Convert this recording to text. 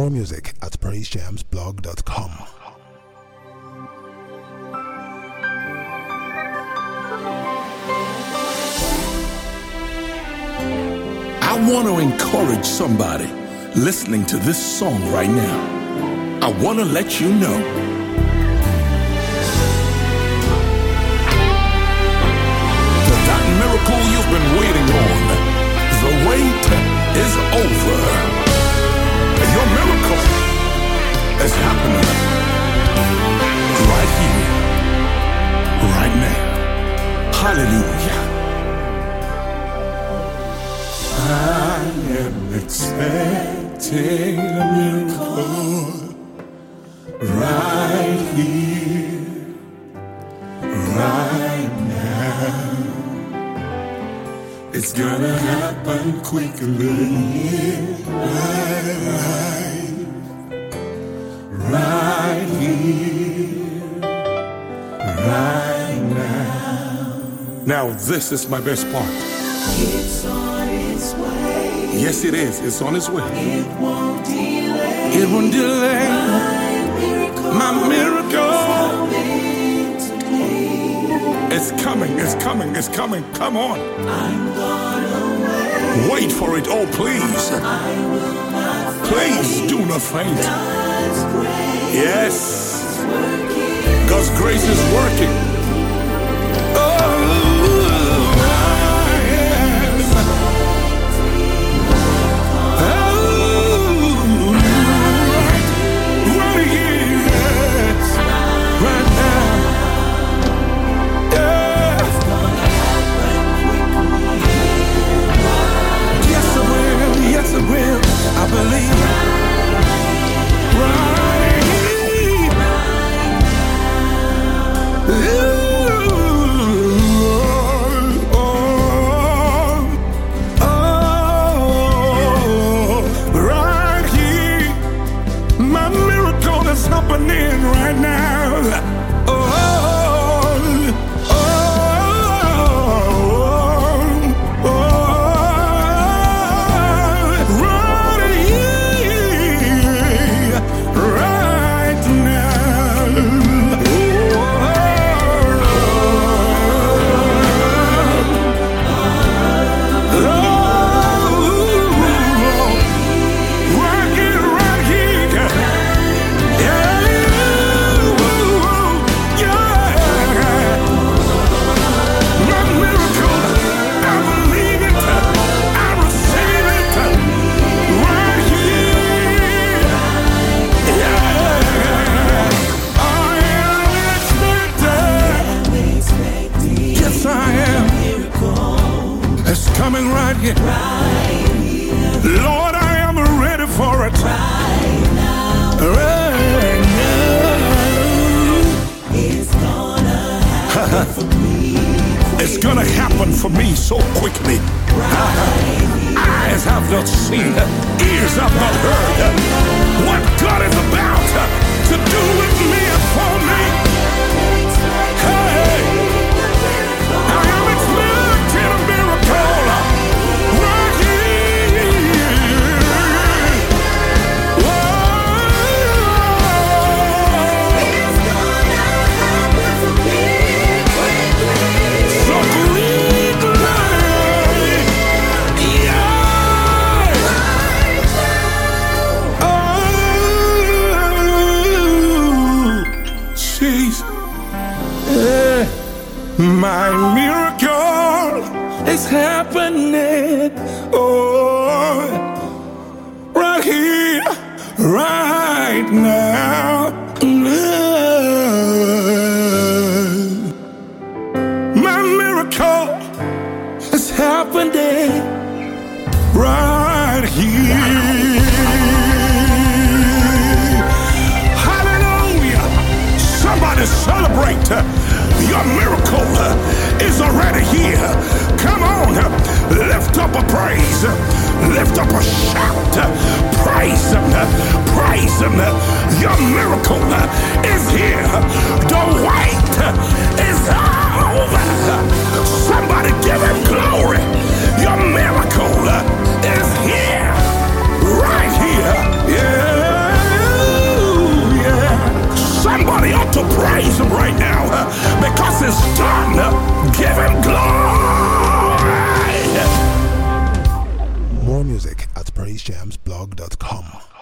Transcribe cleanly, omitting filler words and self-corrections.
More music at praisejamsblog.com. I want to encourage somebody listening to this song right now. I want to let you know that miracle you've been waiting on, the wait is over. Your miracle is happening right here, right now. Hallelujah. I am expecting a miracle right here, right now. It's gonna happen quickly, right here, right now. Now this is my best part. It's on its way. Yes, it is. It's on its way. It won't delay. It won't delay. My miracle. It's coming. It's coming. It's coming. Come on. I'm gonna wait for it. Oh, please. I will not Please do not faint. God's grace Yes. is working. God's grace is working. Oh. I believe right right here. My miracle is happening right now. Coming right here. Lord, I am ready for it. Right now. Right now. It's gonna happen for me. It's gonna happen for me so quickly. Eyes have not seen, ears have not heard what God is about to do with me and for me. Hey, I am expecting a miracle. My miracle is happening, oh, right here, right now. My miracle is happening right here. Hallelujah! Somebody celebrate. Your miracle is already here. Come on, lift up a praise, lift up a shout, praise him, praise him. Your miracle is here. The wait is over. Somebody give him glory. Your miracle is here, right here. Yeah. Somebody ought to praise him right now because it's done. Give him glory. More music at praisejamsblog.com.